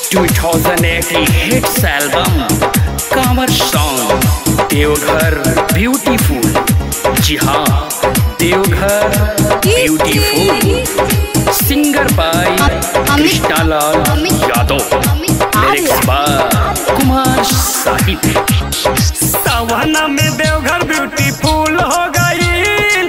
2018 hits album Kanwar song Deoghar beautiful. जी हाँ, Deoghar beautiful. Singer by Krishnalal Yadav, lyrics by Kumar Sahib. सवाना में देवघर ब्यूटीफुल हो गई,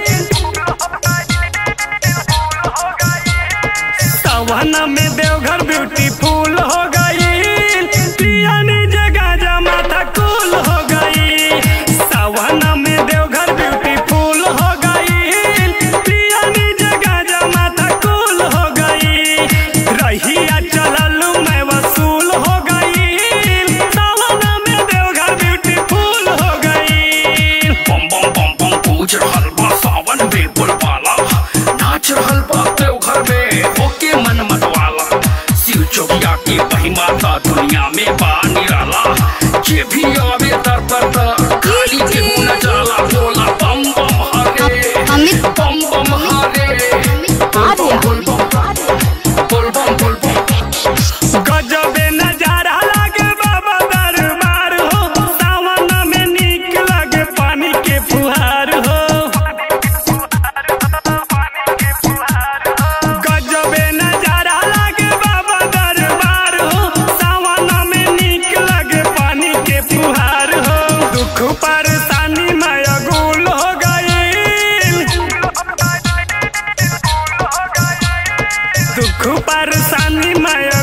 सवाना में देवघर ब्यूटीफुल हो गई, पियानी जगह जमा था कूल हो गई। सवाना में देवघर ब्यूटीफुल हो गई, पियानी जगह जमा था कूल हो गई। रहिया चललू मैं वसूल हो गई, सवाना में देवघर ब्यूटीफुल हो गई। बम बम बम बम पूज रहल बा सावन में बुलवाला, नाच रहल बा देवघर में होके मन मतवाला। शिव चौकिया की महिमा था दुनिया में बा निराला, जे भी आवे दर पर खाली केहू न जाला। बोला बम बम हरे, बम बम हरे, बोल बम बोल बम बोल बम। गजबे नजारा लागे बाबा दरबार हो, सावन में नीक लगे पानी के फुहार हो। गजबे नजारा लागे बाबा दरबार हो, सावन में नीक लगे पानी के फुहार हो। दुख परेशानी में अगुल हो गई, दुख परेशानी में